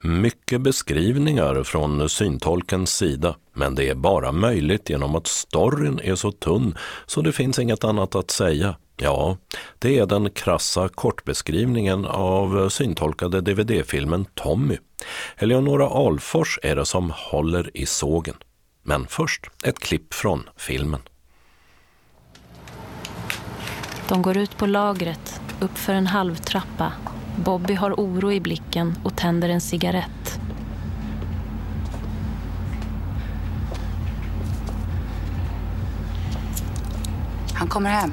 Mycket beskrivningar från syntolkens sida, men det är bara möjligt genom att storyn är så tunn så det finns inget annat att säga. Ja, det är den krassa kortbeskrivningen av syntolkade DVD-filmen Tommy. Eleonora Alfors är det som håller i sågen. Men först ett klipp från filmen. De går ut på lagret, upp för en halvtrappa. Bobby har oro i blicken och tänder en cigarett. Han kommer hem.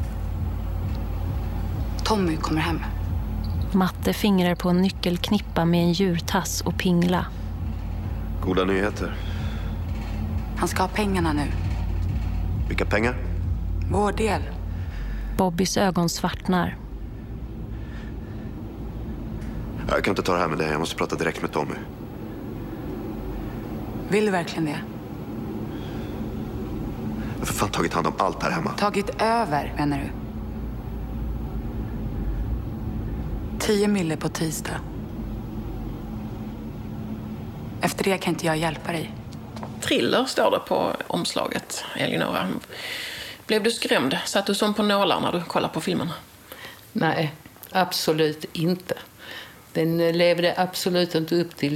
Tommy kommer hem. Matte fingrar på en nyckelknippa med en djurtass och pingla. Goda nyheter. Han ska ha pengarna nu. Vilka pengar? Vår del. Bobbys ögon svartnar. Jag kan inte ta det här med dig. Jag måste prata direkt med Tommy. Vill du verkligen det? Jag har för fan tagit hand om allt här hemma. Tagit över, menar du? 10 mille på tisdag. Efter det kan inte jag hjälpa dig. Thriller står det på omslaget, Eleonora. Blev du skrämd? Satt du som på nålar när du kollade på filmen? Nej, absolut inte. Den levde absolut inte upp till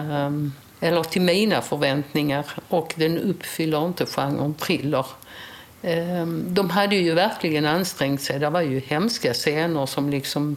till mina förväntningar, och den uppfyller inte genren thriller. De hade ju verkligen ansträngt sig. Det var ju hemska scener som liksom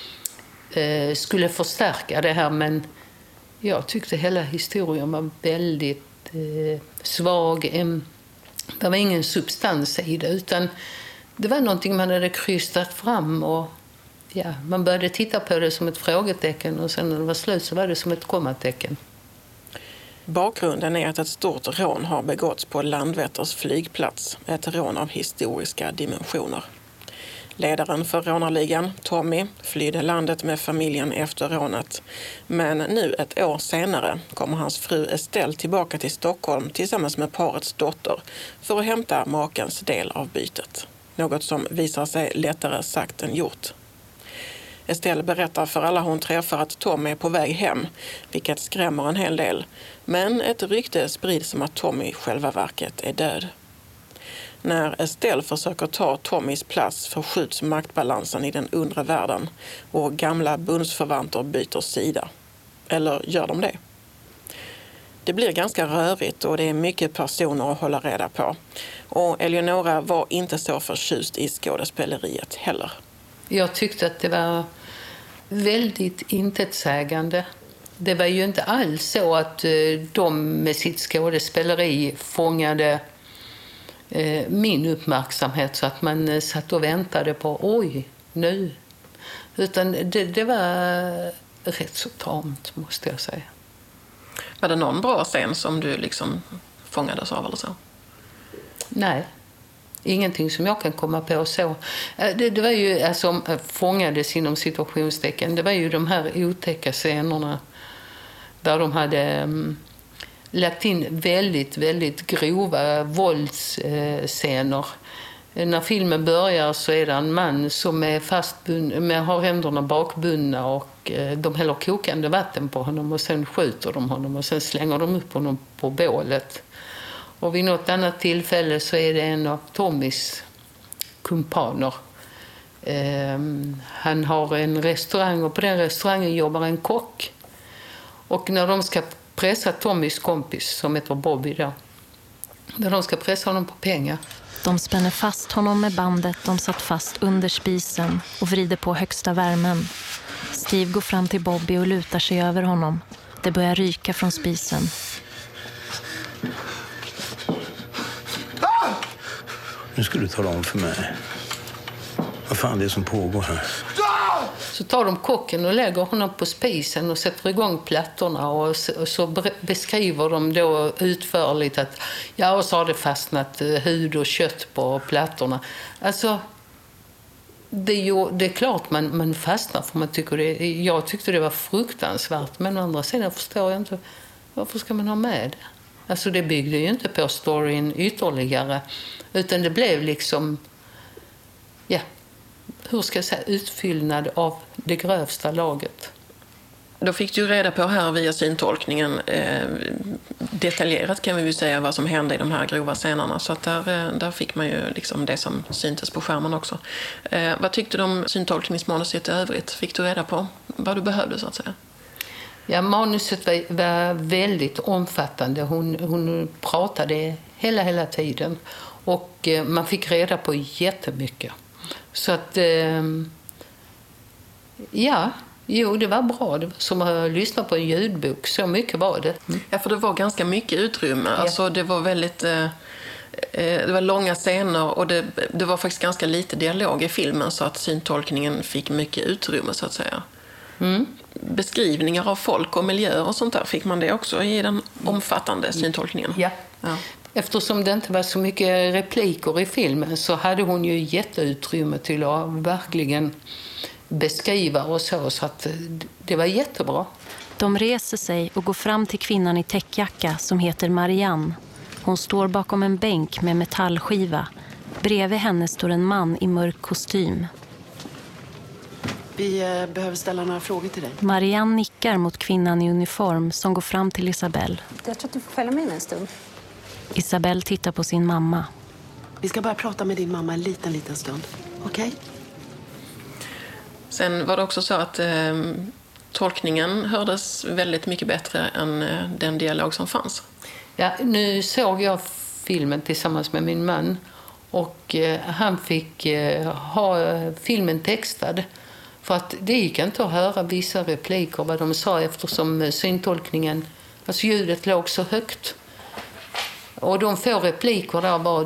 skulle förstärka det här, men jag tyckte hela historien var väldigt svag. Det var ingen substans i det, utan det var någonting man hade krystat fram, och ja, man började titta på det som ett frågetecken, och sen när det var slut så var det som ett kommatecken. Bakgrunden är att ett stort rån har begåtts på Landvetters flygplats. Ett rån av historiska dimensioner. Ledaren för rånarligan, Tommy, flydde landet med familjen efter rånet. Men nu ett år senare kommer hans fru Estelle tillbaka till Stockholm tillsammans med parets dotter för att hämta makens del av bytet. Något som visar sig lättare sagt än gjort. Estelle berättar för alla hon träffar att Tommy är på väg hem, vilket skrämmer en hel del. Men ett rykte sprids om att Tommy i själva verket är död. När Estelle försöker ta Tommys plats förskjuts maktbalansen i den undre världen och gamla bundsförvanter byter sida. Eller gör de det? Det blir ganska rörigt och det är mycket personer att hålla reda på. Och Eleonora var inte så förtjust i skådespeleriet heller. Jag tyckte att det var väldigt intetsägande. Det var ju inte alls så att de med sitt skådespeleri fångade min uppmärksamhet så att man satt och väntade på oj, nu. Utan det var rätt så tamt, måste jag säga. Var det någon bra scen som du liksom fångades av eller så? Nej. Ingenting som jag kan komma på så. Det var ju, alltså, fångades inom situationstecken. Det var ju de här otäcka scenerna där de hade lagt in väldigt, väldigt grova våldsscener. När filmen börjar så är det en man som är fastbunden, har händerna bakbundna, och de häller kokande vatten på honom och sen skjuter de honom och sen slänger de upp honom på bålet. Och vid något annat tillfälle så är det en av Tommys kumpaner. Han har en restaurang och på den restaurangen jobbar en kock. Och när de ska pressa Tommys kompis, som heter Bobby då, när de ska pressa honom på pengar. De spänner fast honom med bandet de satt fast under spisen och vrider på högsta värmen. Steve går fram till Bobby och lutar sig över honom. Det börjar ryka från spisen. Nu ska du tala om för mig vad fan det är som pågår här. Så tar de kocken och lägger honom på spisen och sätter igång plattorna, och så beskriver de då utförligt att ja, och så har det fastnat hud och kött på plattorna. Alltså, det är klart man fastnar, för man tycker jag tyckte det var fruktansvärt, men å andra sidan förstår jag inte varför ska man ha med det. Alltså det byggde ju inte på storyn ytterligare, utan det blev liksom, ja, hur ska jag säga, utfyllnad av det grövsta laget. Då fick du reda på här via syntolkningen detaljerat kan vi ju säga vad som hände i de här grova scenerna. Så att där fick man ju liksom det som syntes på skärmen också. Vad tyckte du om syntolkningsmanuset i övrigt? Fick du reda på vad du behövde så att säga? Ja, manuset var väldigt omfattande. Hon pratade hela tiden. Och man fick reda på jättemycket. Så att, det var bra. Det var som att lyssna på en ljudbok. Så mycket var det. Ja, för det var ganska mycket utrymme. Ja. Alltså det var väldigt... det var långa scener och det var faktiskt ganska lite dialog i filmen så att syntolkningen fick mycket utrymme så att säga. Mm. Beskrivningar av folk och miljöer och sånt där fick man det också i den omfattande syntolkningen. Ja. Eftersom det inte var så mycket repliker i filmen så hade hon ju jätteutrymme till att verkligen beskriva och så att det var jättebra. De reser sig och går fram till kvinnan i täckjacka som heter Marianne. Hon står bakom en bänk med metallskiva. Bredvid henne står en man i mörk kostym. Vi behöver ställa några frågor till dig. Marianne nickar mot kvinnan i uniform som går fram till Isabelle. Jag tror att du får följa med en stund. Isabelle tittar på sin mamma. Vi ska bara prata med din mamma en liten stund. Okej? Okay? Sen var det också så att tolkningen hördes väldigt mycket bättre än den dialog som fanns. Ja, nu såg jag filmen tillsammans med min man och han fick ha filmen textad. För att det gick inte att höra vissa repliker vad de sa eftersom syntolkningen, alltså ljudet låg så högt. Och de få repliker där var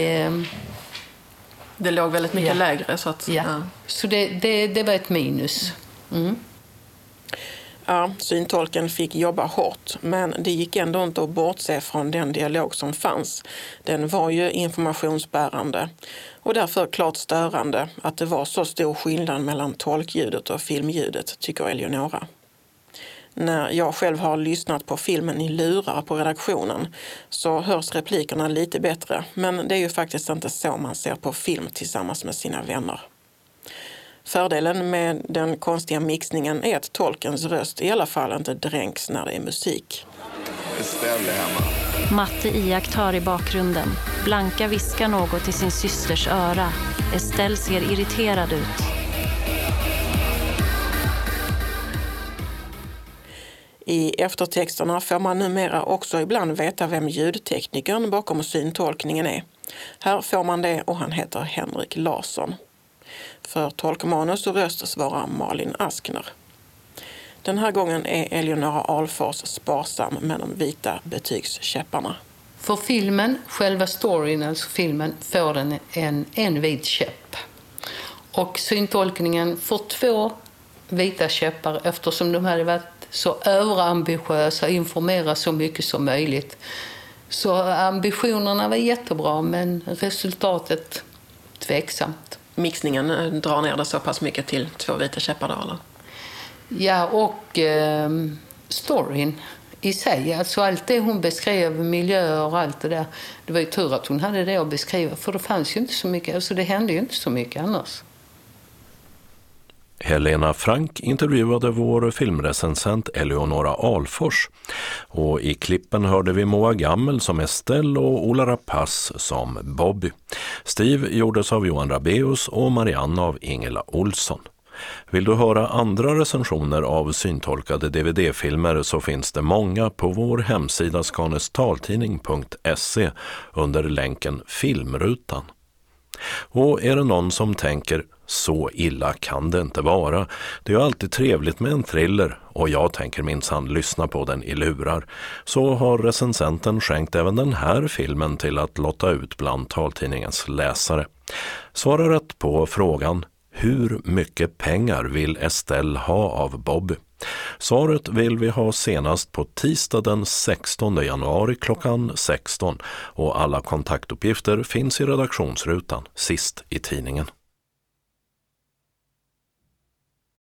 det låg väldigt mycket lägre. Så att, Så det var ett minus. Mm. Ja, syntolken fick jobba hårt, men det gick ändå inte att bortse från den dialog som fanns. Den var ju informationsbärande och därför klart störande att det var så stor skillnad mellan tolkljudet och filmljudet, tycker Eleonora. När jag själv har lyssnat på filmen i lurar på redaktionen så hörs replikerna lite bättre, men det är ju faktiskt inte så man ser på film tillsammans med sina vänner. Fördelen med den konstiga mixningen är att tolkens röst i alla fall inte dränks när det är musik. Beställ det hemma. Matte iakttar i bakgrunden. Blanka viskar något i sin systers öra. Estelle ser irriterad ut. I eftertexterna får man numera också ibland veta vem ljudteknikern bakom syntolkningen är. Här får man det och han heter Henrik Larsson. För tolkmanus och röst svarar Malin Askner. Den här gången är Eleonora Alfors sparsam med de vita betygskäpparna. För filmen, själva storyn, alltså filmen, får den en vit käpp. Och syntolkningen får 2 vita käppar eftersom de hade varit så överambitiösa, informera så mycket som möjligt. Så ambitionerna var jättebra men resultatet tveksamt. Mixningen drar ner det så pass mycket till 2 vita käppar då, eller? Ja, och storyn i sig. Alltså allt det hon beskrev, miljöer och allt det där. Det var ju tur att hon hade det att beskriva. För det fanns ju inte så mycket, alltså det hände ju inte så mycket annars. Helena Frank intervjuade vår filmrecensent Eleonora Alfors. Och i klippen hörde vi Moa Gammel som Estelle och Ola Rapace som Bobby. Steve gjordes av Johan Rabeus och Marianne av Ingela Olsson. Vill du höra andra recensioner av syntolkade DVD-filmer så finns det många på vår hemsida skanestaltidning.se under länken Filmrutan. Och är det någon som tänker så illa kan det inte vara. Det är ju alltid trevligt med en thriller och jag tänker minsann lyssna på den i lurar. Så har recensenten skänkt även den här filmen till att lotta ut bland taltidningens läsare. Svara rätt på frågan: hur mycket pengar vill Estelle ha av Bob? Svaret vill vi ha senast på tisdag den 16 januari klockan 16 och alla kontaktuppgifter finns i redaktionsrutan sist i tidningen.